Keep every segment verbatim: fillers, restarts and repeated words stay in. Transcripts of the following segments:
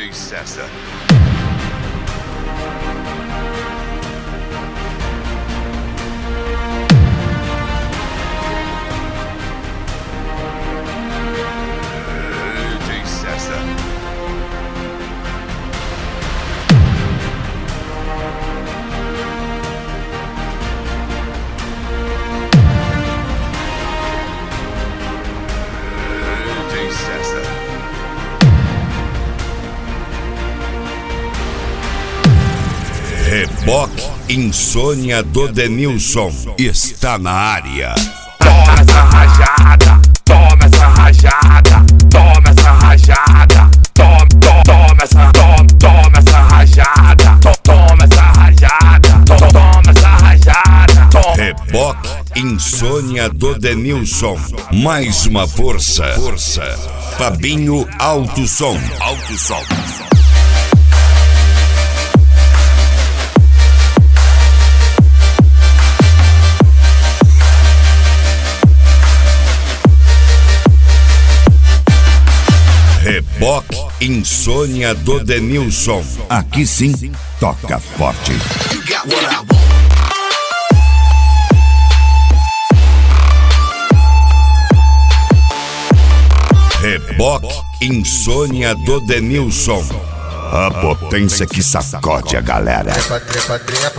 D J César. D J César. D J César. Reboque Insônia do Denilson está na área. Toma essa rajada, toma essa rajada, toma essa rajada, toma, toma, toma essa, toma, toma essa rajada, to, toma essa rajada, to, toma essa rajada. Toma. Reboque Insônia do Denilson. Mais uma força. Força. Fabinho Alto Som. Alto Som. Reboque Insônia do Denilson. Aqui sim, toca forte. Reboque Insônia do Denilson. A potência que sacode a galera. Trepa, trepa, trepa.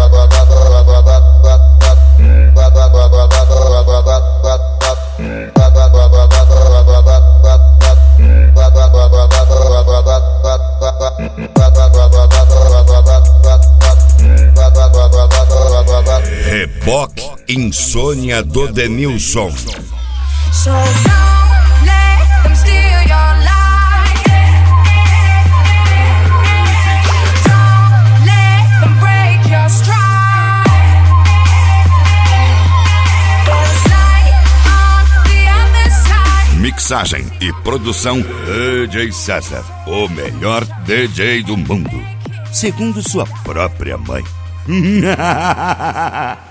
Reboque Insônia do Denilson. So don't let them steal your life. Don't let them break your stride. There's light on the other side. Mixagem e produção D J César, o melhor D J do mundo, segundo sua própria mãe.